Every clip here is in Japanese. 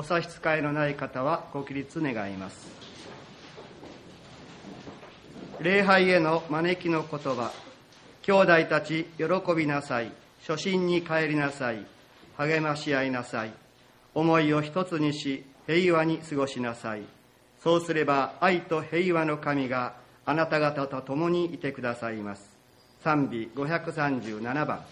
お差し支えのない方はご起立願います。礼拝への招きの言葉。兄弟たち喜びなさい。初心に帰りなさい。励まし合いなさい。思いを一つにし平和に過ごしなさい。そうすれば愛と平和の神があなた方と共にいてくださいます。賛美537番。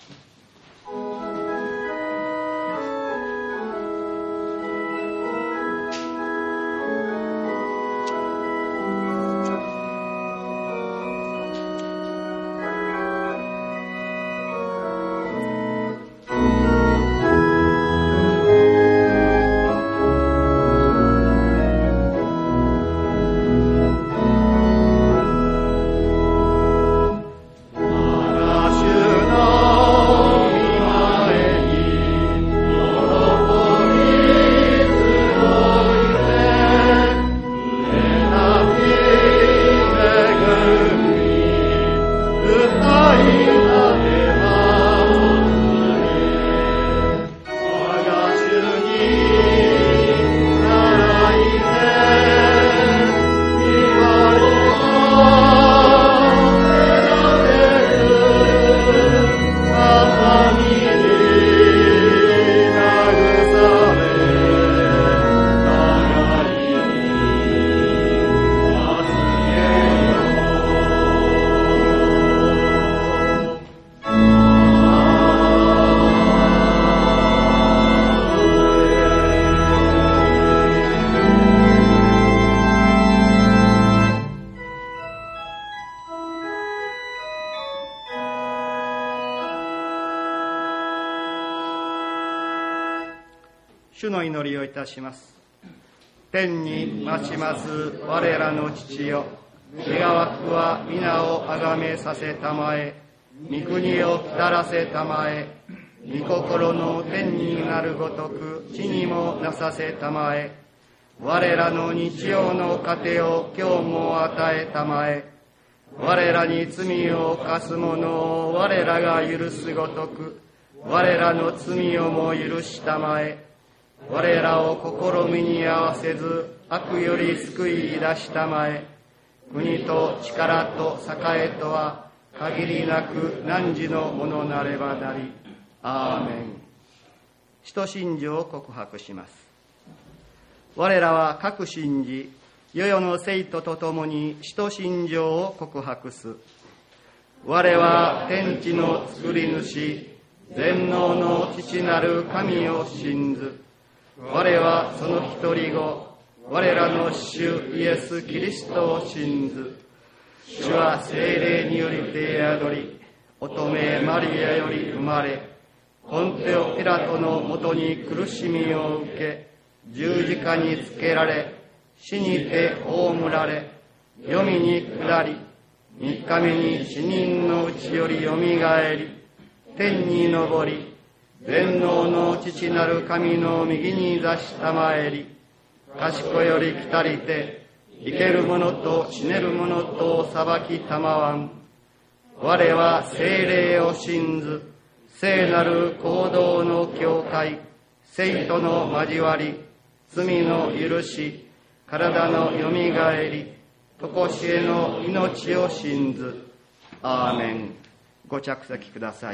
主の祈りをいたします。天にまちます我らの父よ、願わくは皆をあがめさせたまえ、御国を来たらせたまえ、御心の天になるごとく地にもなさせたまえ。我らの日曜の糧を今日も与えたまえ。我らに罪を犯す者を我らが許すごとく我らの罪をも許したまえ。我らを試みに合わせず悪より救い出したまえ。国と力と栄とは限りなく汝のものなればなり。アーメン。使徒信条を告白します。我らは各信じ世々の生徒と共に使徒信条を告白す。我は天地の作り主全能の父なる神を信ず。我はその一人子我らの主イエス・キリストを信ず。主は聖霊によりて宿り、乙女マリアより生まれ、ポンテオ・ピラトのもとに苦しみを受け、十字架につけられ、死にて葬られ、黄泉に下り、三日目に死人のうちよりよみがえり、天に昇り、全能の父なる神の右に座したまえり、賢より来たりて、生ける者と死ねる者とを裁きたまわん。我は聖霊を信ず、聖なる行動の教会、聖との交わり、罪の許し、体のよみがえり、常しえの命を信ず。アーメン。ご着席ください。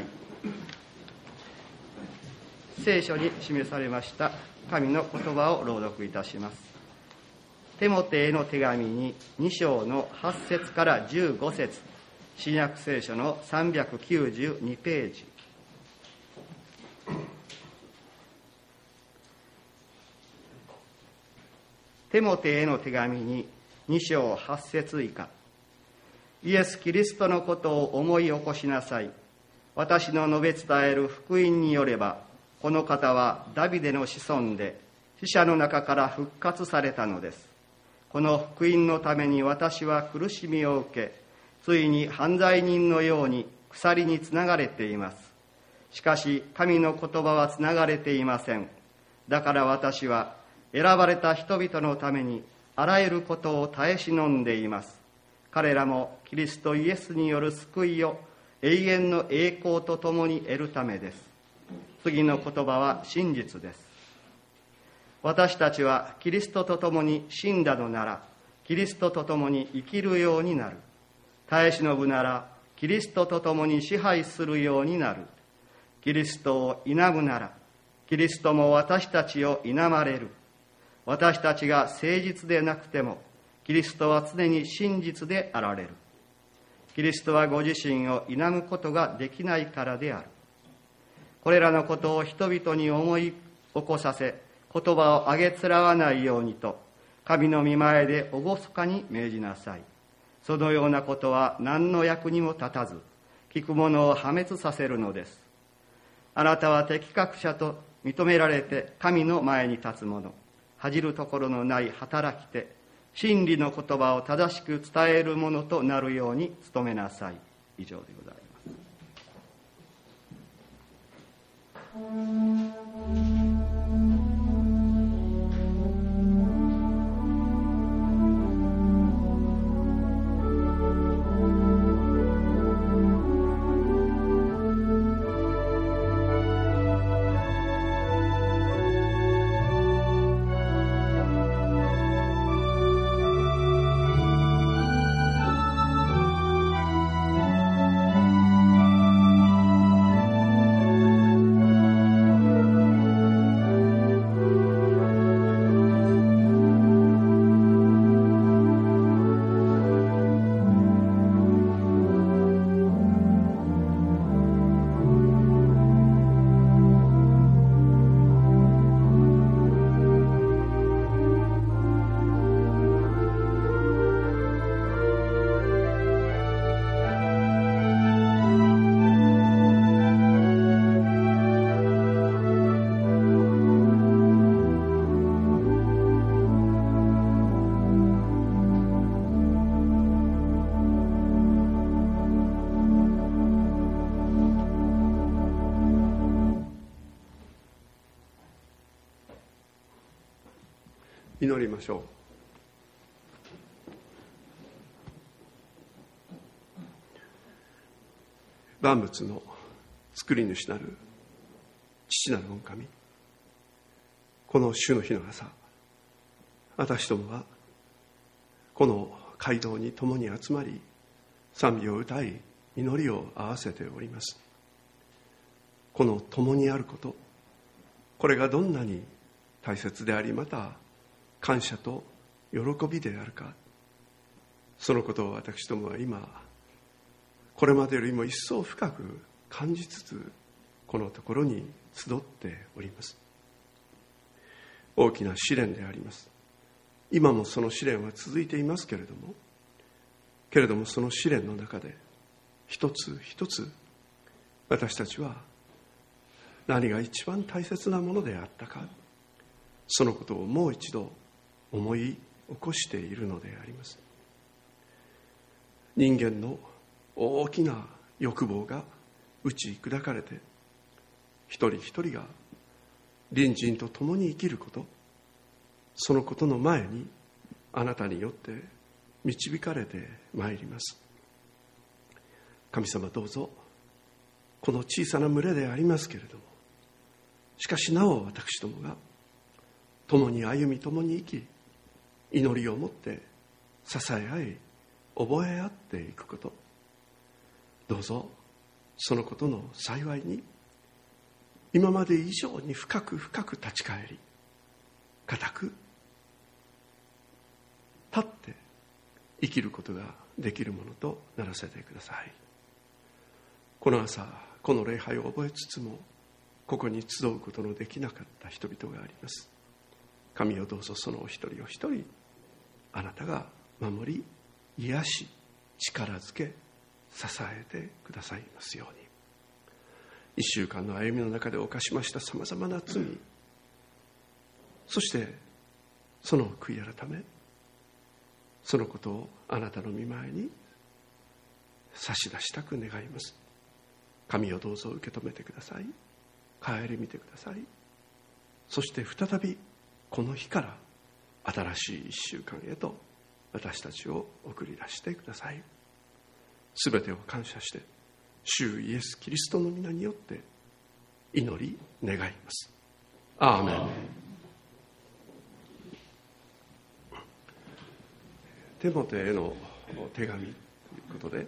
聖書に示されました神の言葉を朗読いたします。テモテへの手紙に2章の8節から15節、新約聖書の392ページ。テモテへの手紙に2章8節以下。イエス・キリストのことを思い起こしなさい。私の述べ伝える福音によれば、この方はダビデの子孫で死者の中から復活されたのです。この福音のために私は苦しみを受け、ついに犯罪人のように鎖につながれています。しかし神の言葉はつながれていません。だから私は選ばれた人々のためにあらゆることを耐え忍んでいます。彼らもキリストイエスによる救いを永遠の栄光とともに得るためです。次の言葉は真実です。 私たちはキリストと共に死んだのなら、キリストと共に生きるようになる。耐え忍ぶなら、キリストと共に支配するようになる。キリストを否むなら、キリストも私たちを否まれる。私たちが誠実でなくても、キリストは常に真実であられる。キリストはご自身を否むことができないからである。これらのことを人々に思い起こさせ、言葉をあげつらわないようにと、神の御前で厳かに命じなさい。そのようなことは何の役にも立たず、聞く者を破滅させるのです。あなたは適格者と認められて神の前に立つ者、恥じるところのない働き手、真理の言葉を正しく伝えるものとなるように努めなさい。以上でございます。 祈りましょう。万物の作り主なる父なる御神、この主の日の朝、私どもはこの街道に共に集まり、賛美を歌い、祈りを合わせております。この共にあること、これがどんなに大切であり、また感謝と喜びであるか、そのことを私どもは今これまでよりも一層深く感じつつ、このところに集っております。大きな試練であります。今もその試練は続いていますけれどもその試練の中で一つ一つ私たちは何が一番大切なものであったか、そのことをもう一度思い起こしているのであります。人間の大きな欲望が打ち砕かれて、一人一人が隣人と共に生きること、そのことの前にあなたによって導かれてまいります。神様、どうぞこの小さな群れでありますけれども、しかしなお私どもが共に歩み、共に生き、祈りをもって支え合い、覚え合っていくこと、どうぞそのことの幸いに今まで以上に深く深く立ち返り、固く立って生きることができるものとならせてください。この朝、この礼拝を覚えつつも、ここに集うことのできなかった人々があります。神をどうぞそのお一人お一人、あなたが守り、癒し、力づけ、支えてくださいますように。一週間の歩みの中で犯しましたさまざまな罪、そしてその悔い改め、そのことをあなたの御前に差し出したく願います。神をどうぞ受け止めてください。顧みてください。そして再びこの日から新しい一週間へと私たちを送り出してください。すべてを感謝して主イエス・キリストの皆によって祈り願います。アーメン。 テモテへの手紙ということで、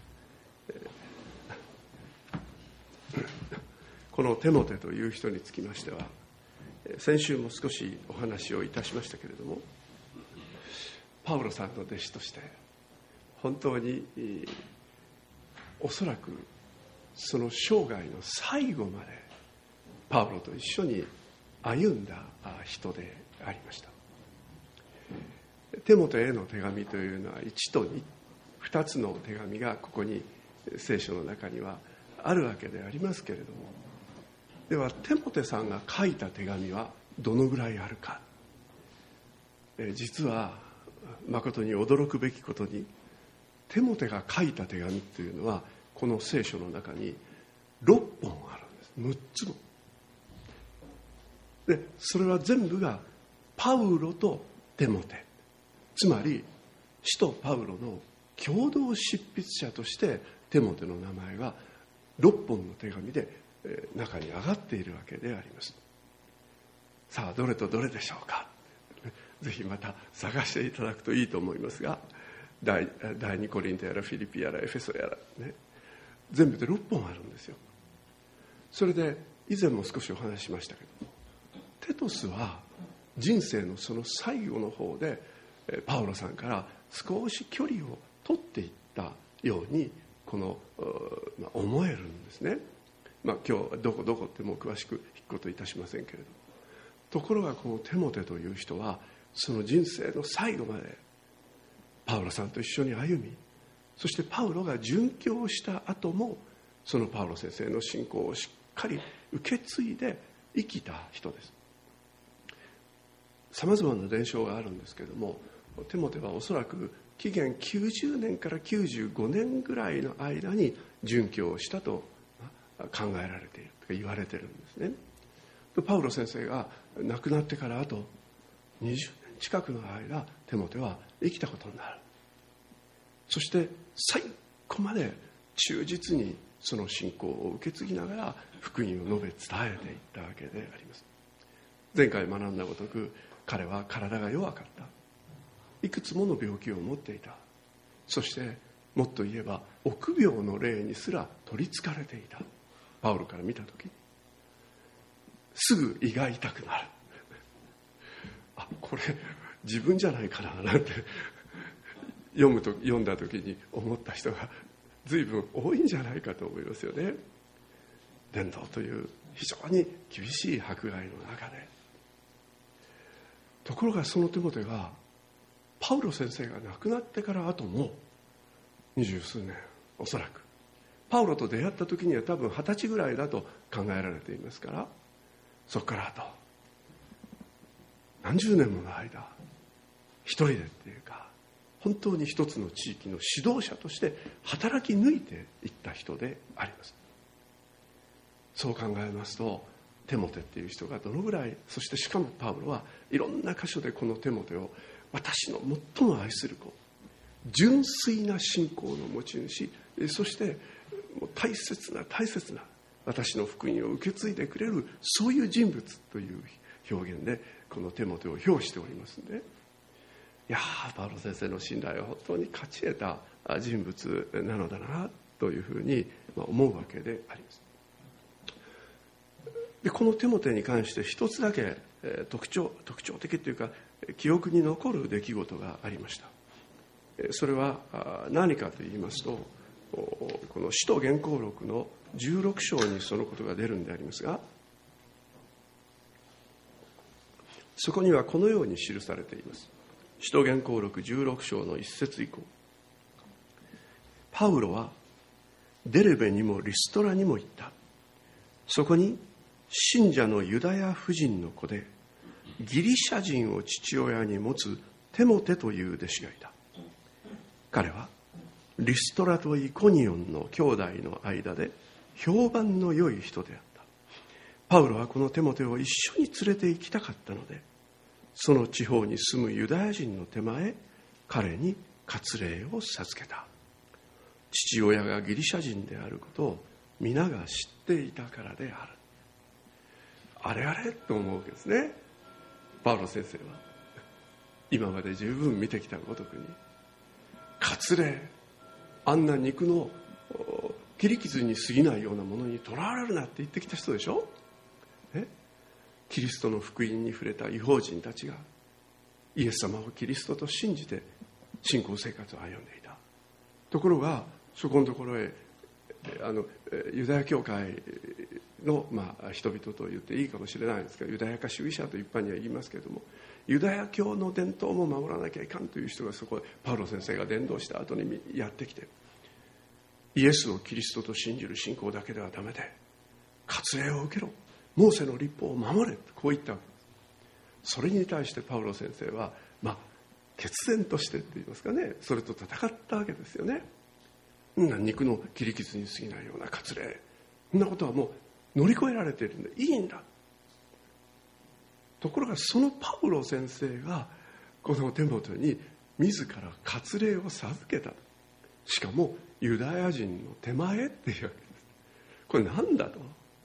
このテモテという人につきましては、先週も少しお話をいたしましたけれども、パウロさんの弟子として本当におそらくその生涯の最後までパウロと一緒に歩んだ人でありました。テモテへの手紙というのは1と2つの手紙がここに聖書の中にはあるわけでありますけれども、ではテモテさんが書いた手紙はどのぐらいあるか。実は誠に驚くべきことに、テモテが書いた手紙というのはこの聖書の中に6本あるんです。6つもで、それは全部がパウロとテモテ、つまり使徒パウロの共同執筆者としてテモテの名前が6本の手紙で中に上がっているわけであります。さあどれとどれでしょうか。ぜひまた探していただくといいと思いますが、第2コリントやらフィリピやらエフェソやらね、全部で6本あるんですよ。それで以前も少しお話ししましたけども、テトスは人生のその最後の方でパウロさんから少し距離を取っていったように思えるんですね。今日はどこどこってもう詳しく聞くこといたしませんけれど、ところがこのテモテという人はその人生の最後までパウロさんと一緒に歩み、そしてパウロが殉教した後もそのパウロ先生の信仰をしっかり受け継いで生きた人です。さまざまな伝承があるんですけれども、テモテはおそらく紀元90年から95年ぐらいの間に殉教をしたと考えられていると言われているんですね。パウロ先生が亡くなってからあと20年近くの間、テモテは生きたことになる。そして最後まで忠実にその信仰を受け継ぎながら福音を述べ伝えていったわけであります。前回学んだごとく、彼は体が弱かった。いくつもの病気を持っていた。そしてもっと言えば臆病の霊にすら取りつかれていた。パウロから見たときすぐ胃が痛くなる。これ自分じゃないかななんて読んだ時に思った人が随分多いんじゃないかと思いますよね。伝道という非常に厳しい迫害の中で、ところがそのテモテがパウロ先生が亡くなってから後も20数年、おそらくパウロと出会った時には多分20歳ぐらいだと考えられていますから、そこからあと何十年もの間一人でっていうか、本当に一つの地域の指導者として働き抜いていった人であります。そう考えますと、テモテっていう人がどのぐらい、そしてしかもパウロはいろんな箇所でこのテモテを私の最も愛する子、純粋な信仰の持ち主、そして大切な私の福音を受け継いでくれる、そういう人物という表現でこのテモテを評しておりますので、パウロ先生の信頼は本当に勝ち得た人物なのだなというふうに思うわけであります。でこのテモテに関して一つだけ特徴的というか記憶に残る出来事がありました。それは何かと言いますと、この使徒言行録の16章にそのことが出るんでありますが、そこにはこのように記されています。使徒言行録16章の1節以降、パウロはデレベにもリストラにも行った。そこに信者のユダヤ婦人の子でギリシャ人を父親に持つテモテという弟子がいた。彼はリストラとイコニオンの兄弟の間で評判の良い人であった。パウロはこのテモテを一緒に連れて行きたかったので、その地方に住むユダヤ人の手前、彼に割礼を授けた。父親がギリシャ人であることを皆が知っていたからである。あれあれと思うわけですね。パウロ先生は今まで十分見てきたごとくに割礼、あんな肉の切り傷に過ぎないようなものにとらわれるなって言ってきた人でしょ。キリストの福音に触れた異邦人たちがイエス様をキリストと信じて信仰生活を歩んでいた。ところがそこのところへユダヤ教会の、人々と言っていいかもしれないんですが、ユダヤ化主義者と一般には言いますけれども、ユダヤ教の伝統も守らなきゃいかんという人がそこへパウロ先生が伝道した後にやってきて、イエスをキリストと信じる信仰だけではダメで割礼を受けろ、モーセの律法を守れ、こう言ったわけです。それに対してパウロ先生は決然としてって言いますかね、それと戦ったわけですよね。肉の切り傷に過ぎないような割礼、そんなことはもう乗り越えられているんでいいんだ。ところがそのパウロ先生がこのテモテに自ら割礼を授けた。しかもユダヤ人の手前っていうわけです。これなんだと、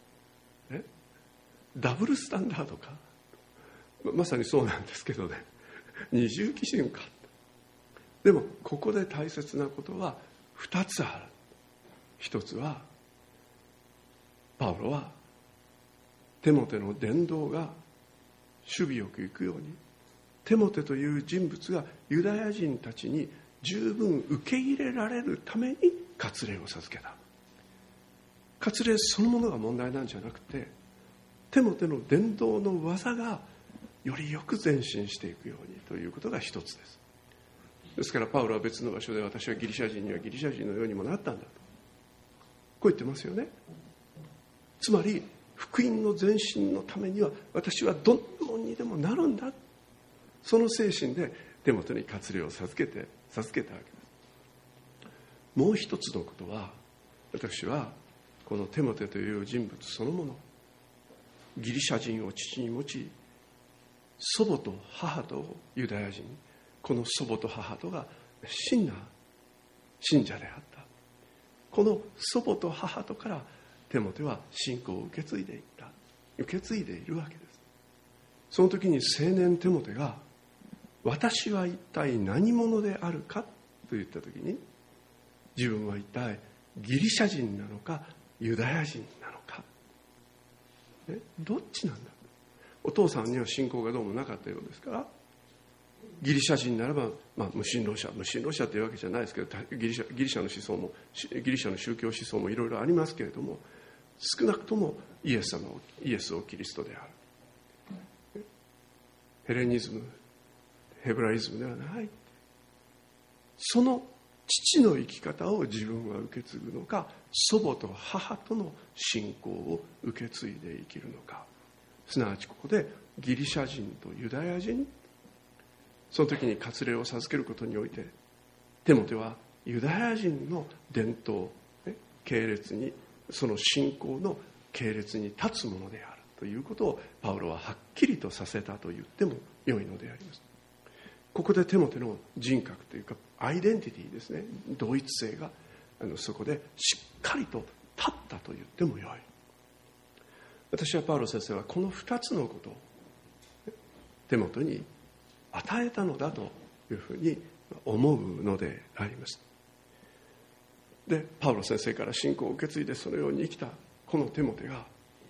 ダブルスタンダードか。まさにそうなんですけどね、二重基準か。でもここで大切なことは2つある。一つはパウロはテモテの伝道が守備よくいくように、テモテという人物がユダヤ人たちに十分受け入れられるために割礼を授けた。割礼そのものが問題なんじゃなくて、テモテの伝道の技がよりよく前進していくようにということが一つです。ですからパウロは別の場所で、私はギリシャ人にはギリシャ人のようにもなったんだとこう言ってますよね。つまり福音の前進のためには私はどんなものにでもなるんだ、その精神でテモテに割礼を授けたわけです。もう一つのことは、私はこのテモテという人物そのもの、ギリシャ人を父に持ち、祖母と母とユダヤ人、この祖母と母とが真な信者であった。この祖母と母とからテモテは信仰を受け継いでいるわけです。その時に青年テモテが、私は一体何者であるかと言った時に、自分は一体ギリシャ人なのかユダヤ人なのか、どっちなんだ。お父さんには信仰がどうもなかったようですから、ギリシャ人ならば、無神論者というわけじゃないですけど、ギリシャの思想もギリシャの宗教思想もいろいろありますけれども、少なくともイエスをキリストである。ヘレニズム、ヘブライズムではない。その父の生き方を自分は受け継ぐのか、祖母と母との信仰を受け継いで生きるのか。すなわちここでギリシャ人とユダヤ人、その時に割礼を授けることにおいて、テモテはユダヤ人の伝統、系列に、その信仰の系列に立つものであるということをパウロははっきりとさせたと言っても良いのであります。ここでテモテの人格というかアイデンティティですね、同一性がそこでしっかりと立ったと言っても良い。私はパウロ先生はこの2つのことをテモテに与えたのだというふうに思うのであります。で、パウロ先生から信仰を受け継いでそのように生きたこのテモテが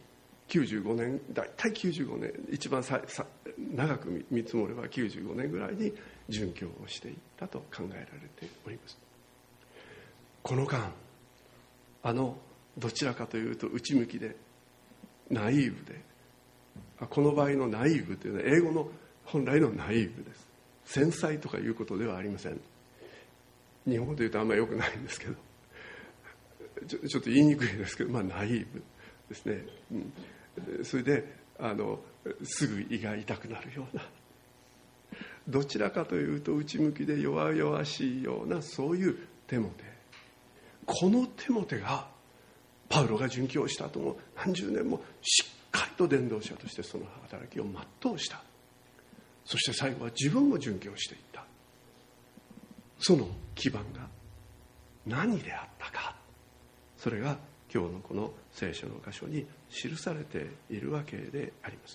95年、大体95年、一番長く見積もれば95年ぐらいに殉教をしていったと考えられております。この間、どちらかというと内向きでナイーブで、この場合のナイーブというのは英語の本来のナイーブです。繊細とかいうことではありません。日本語で言うとあんまり良くないんですけど、ちょっと言いにくいですけど、ナイーブですね。それですぐ胃が痛くなるような、どちらかというと内向きで弱々しいような、そういうテモテ。このテモテがパウロが殉教した後も何十年もしっかりと伝道者としてその働きを全うした。そして最後は自分も殉教していった。その基盤が何であったか、それが今日のこの聖書の箇所に記されているわけであります。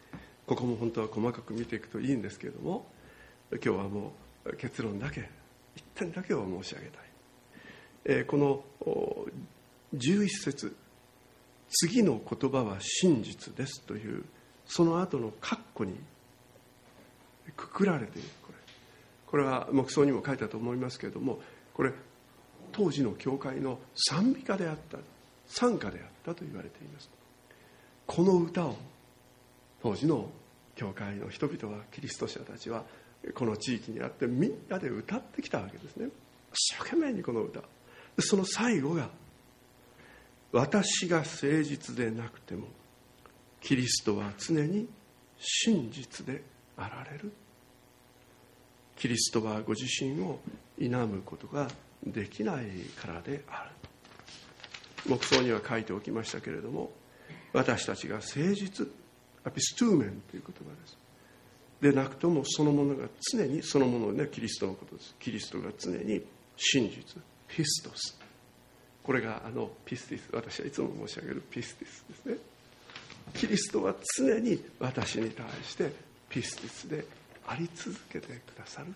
ここも本当は細かく見ていくといいんですけれども、今日はもう結論だけ一点だけを申し上げたい。この11節、次の言葉は真実ですというその後の括弧にくくられている。これは黙想にも書いたと思いますけれども、これ当時の教会の賛美歌であった、賛歌であったと言われています。この歌を当時の教会の人々は、キリスト者たちはこの地域にあってみんなで歌ってきたわけですね。一生懸命にこの歌、その最後が、私が誠実でなくてもキリストは常に真実であられる。キリストはご自身を否むことができないからである。黙想には書いておきましたけれども、私たちが誠実、アピストゥーメンという言葉ですでなくとも、そのものが常に、そのものね、キリストのことです。キリストが常に真実、ピストス、これがピスティス、私はいつも申し上げるピスティスですね。キリストは常に私に対してピスティスであり続けてくださる。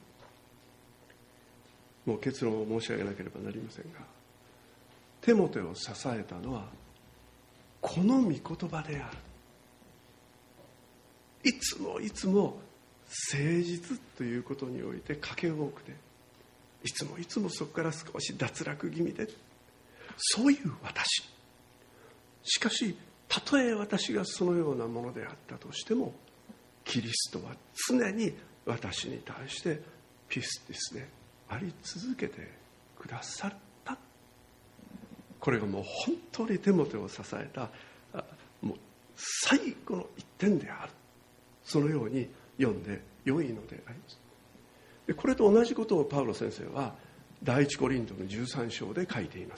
もう結論を申し上げなければなりませんが、テモテを支えたのはこの御言葉である。いつもいつも誠実ということにおいて賭け多くて、いつもいつもそこから少し脱落気味で、そういう私。しかし、たとえ私がそのようなものであったとしても、キリストは常に私に対してピスティスであり続けてくださった。これがもう本当にテモテを支えたもう最後の一点である。そのように読んで良いのであります。でこれと同じことをパウロ先生は第一コリントの13章で書いています。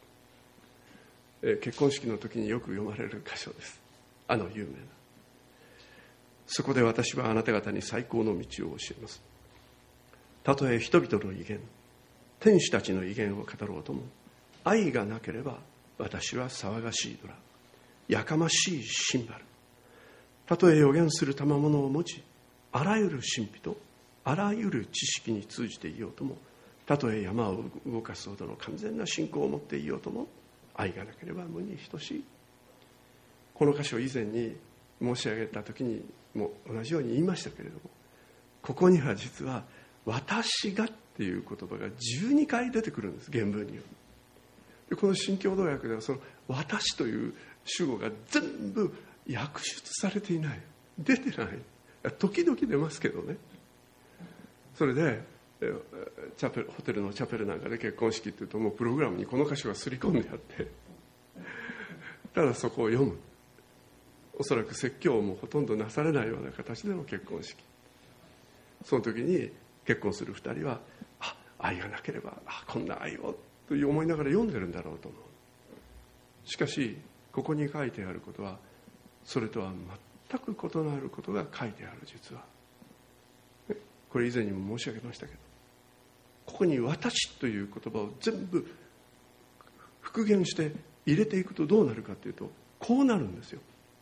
結婚式の時によく読まれる箇所です。有名な。そこで私はあなた方に最高の道を教えます。たとえ人々の威厳、天使たちの威厳を語ろうとも、愛がなければ私は騒がしいドラ、やかましいシンバル。たとえ予言する賜物を持ち、あらゆる神秘とあらゆる知識に通じていようとも、たとえ山を動かすほどの完全な信仰を持っていようとも、愛がなければ無に等しい。この箇所以前に申し上げた時にも同じように言いましたけれども、ここには実は私がっていう言葉が12回出てくるんです、原文には。でこの新共同訳ではその私という主語が全部訳出されていない、出てない。時々出ますけどね。それでチャペル、ホテルのチャペルなんかで結婚式っていうともうプログラムにこの箇所が刷り込んであって、ただそこを読む。おそらく説教もほとんどなされないような形での結婚式。その時に結婚する2人は愛がなければこんな愛をと思いながら読んでるんだろうと思う。しかしここに書いてあることはそれとは全く異なることが書いてある。実はこれ以前にも申し上げましたけど、ここに私という言葉を全部復元して入れていくとどうなるかというと、こうなるんですよ。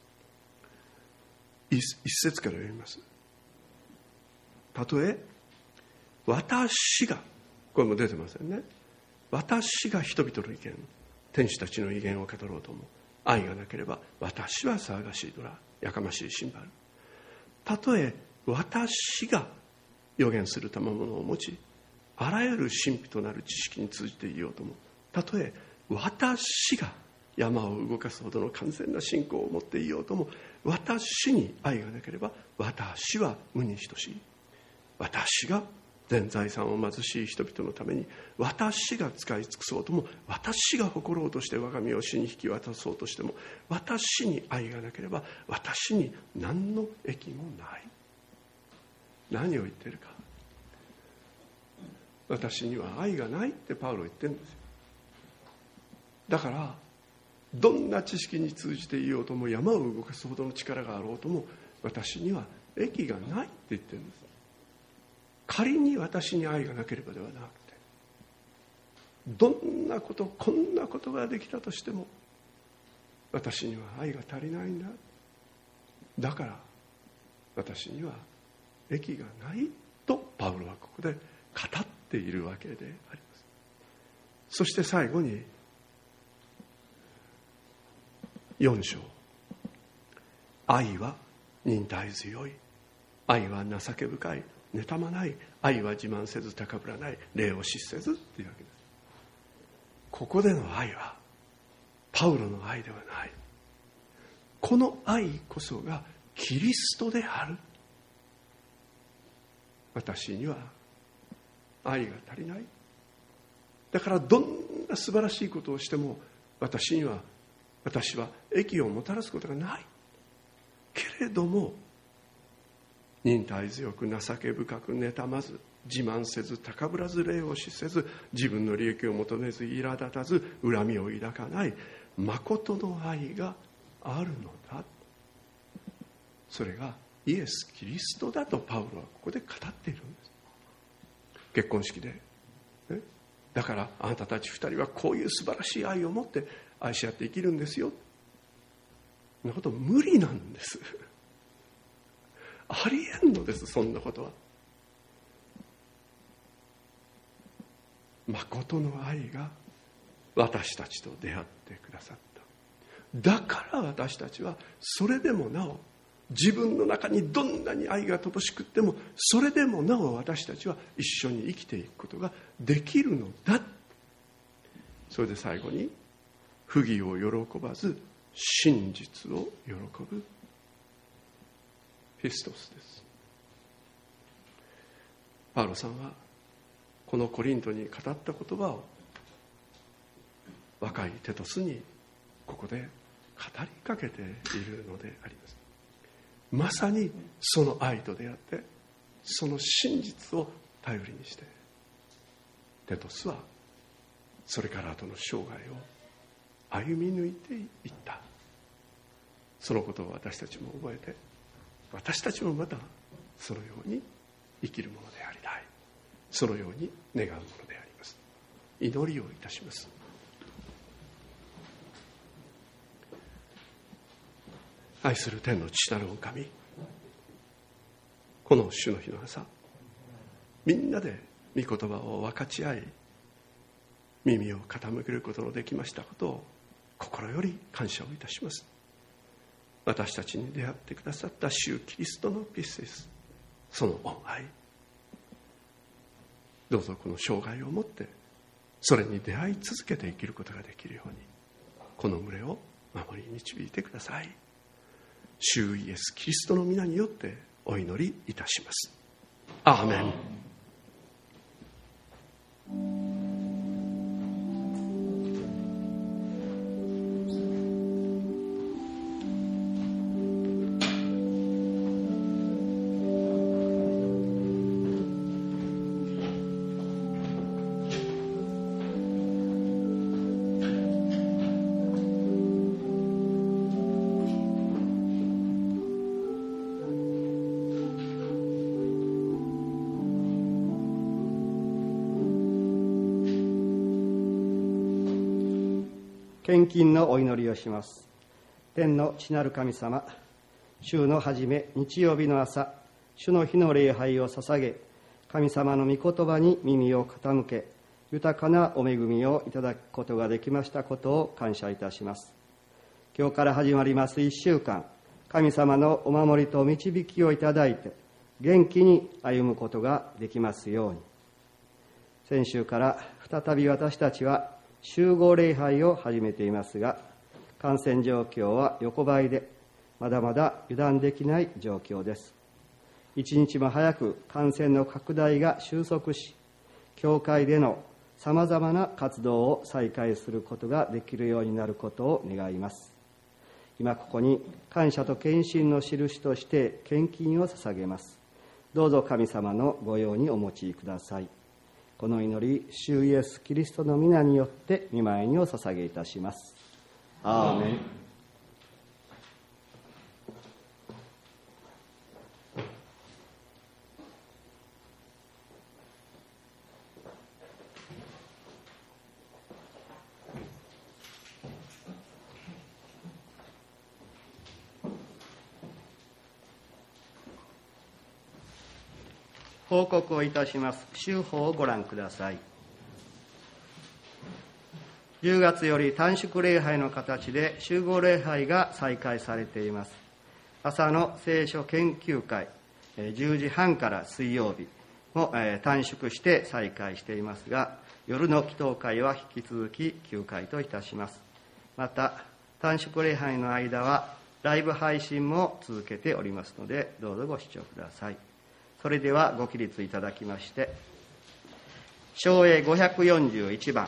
一節から読みます。たとえ私が、これも出てませんね。私が人々の意見、天使たちの威厳を語ろうとも、愛がなければ私は騒がしいドラ、やかましいシンバル。たとえ私が予言する賜物を持ち、あらゆる神秘となる知識に通じていようとも、たとえ私が山を動かすほどの完全な信仰を持っていようとも、私に愛がなければ私は無に等しい。私が全財産を貧しい人々のために私が使い尽くそうとも、私が誇ろうとして我が身を主に引き渡そうとしても、私に愛がなければ私に何の益もない。何を言っているか。私には愛がないってパウロ言ってるんですよ。だからどんな知識に通じていようとも、山を動かすほどの力があろうとも、私には益がないって言ってるんです。仮に私に愛がなければではなくて、どんなこと、こんなことができたとしても私には愛が足りないんだ。だから私には益がないとパウロはここで語っっているわけであります。そして最後に4章、愛は忍耐強い、愛は情け深い、妬まない、愛は自慢せず高ぶらない、礼を失せずっていうわけです。ここでの愛はパウロの愛ではない。この愛こそがキリストである。私には愛が足りない。だからどんな素晴らしいことをしても私は益をもたらすことがない。けれども忍耐強く、情け深く、妬まず、自慢せず、高ぶらず、礼を失せず、自分の利益を求めず、苛立たず、恨みを抱かない誠の愛があるのだ。それがイエス・キリストだとパウロはここで語っているんです。結婚式で、だからあなたたち2人はこういう素晴らしい愛を持って愛し合って生きるんですよ。そんなこと無理なんです。ありえんのです、そんなことは。誠の愛が私たちと出会ってくださった。だから私たちはそれでもなお、自分の中にどんなに愛が乏しくっても、それでもなお私たちは一緒に生きていくことができるのだ。それで最後に、不義を喜ばず真実を喜ぶピストスです。パウロさんはこのコリントに語った言葉を若いテトスにここで語りかけているのであります。まさにその愛と出会って、その真実を頼りにして、テトスはそれから後の生涯を歩み抜いていった。そのことを私たちも覚えて、私たちもまたそのように生きるものでありたい。そのように願うものであります。祈りをいたします。愛する天の父なる御神、この主の日の朝、みんなで御言葉を分かち合い、耳を傾けることのできましたことを心より感謝をいたします。私たちに出会ってくださった主キリストのピステス、その恩愛、どうぞこの生涯をもってそれに出会い続けて生きることができるように、この群れを守り導いてください。主イエスキリストの皆によってお祈りいたします。アーメン。 献金のお祈りをします。天の父なる神様、週の初め日曜日の朝、主の日の礼拝を捧げ、神様の御言葉に耳を傾け、豊かなお恵みをいただくことができましたことを感謝いたします。今日から始まります1週間、神様のお守りと導きをいただいて、元気に歩むことができますように。先週から再び私たちは集合礼拝を始めていますが、感染状況は横ばいで、まだまだ油断できない状況です。一日も早く感染の拡大が収束し、教会でのさまざまな活動を再開することができるようになることを願います。今ここに感謝と献身の印として献金を捧げます。どうぞ神様の御用にお持ちください。この祈り、主イエスキリストの皆によって御前にお捧げいたします。アーメン。 報告をいたします。週報をご覧ください。10月より短縮礼拝の形で集合礼拝が再開されています。朝の聖書研究会、10時半から水曜日も短縮して再開していますが、夜の祈祷会は引き続き休会といたします。また、短縮礼拝の間はライブ配信も続けておりますので、どうぞご視聴ください。それではご起立いただきまして、唱詠541番。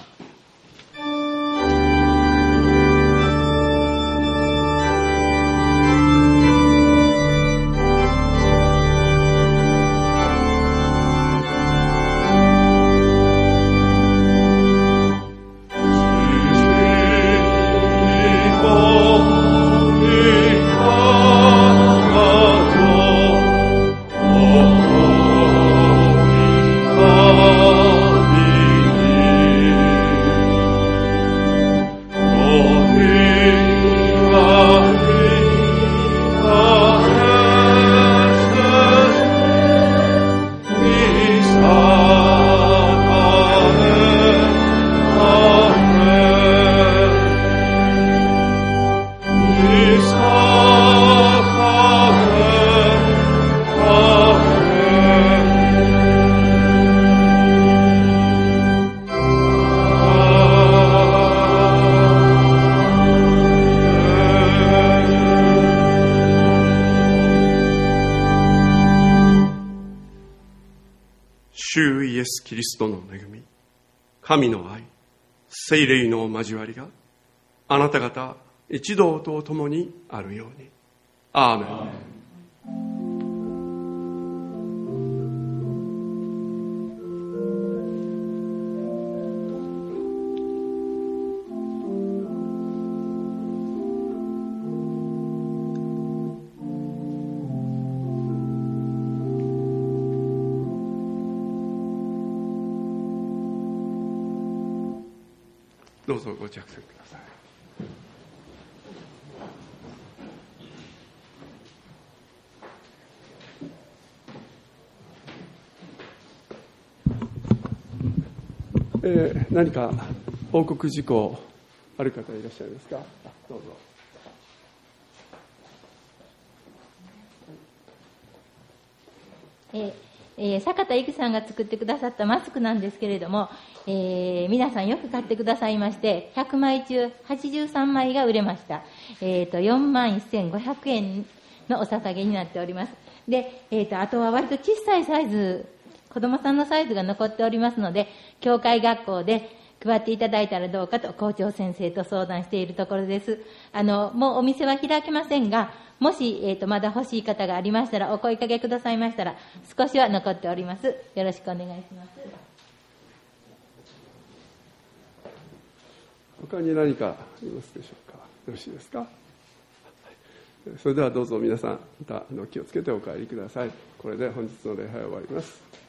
主イエス・キリストの恵み、神の愛、聖霊の交わりがあなた方一同と共にあるように。アーメン。どうぞご着席ください。何か報告事項ある方いらっしゃいますか。どうぞ。 坂田育さんが作ってくださったマスクなんですけれども、皆さんよく買ってくださいまして、100枚中83枚が売れました。41,500円のお捧げになっております。で、あとは割と小さいサイズ、子供さんのサイズが残っておりますので、教会学校で配っていただいたらどうかと校長先生と相談しているところです。もうお店は開けませんが、もし、まだ欲しい方がありましたら、お声かけくださいましたら、少しは残っております。よろしくお願いします。 他に何かありますでしょうか。よろしいですか。それではどうぞ皆さん、また気をつけてお帰りください。これで本日の礼拝を終わります。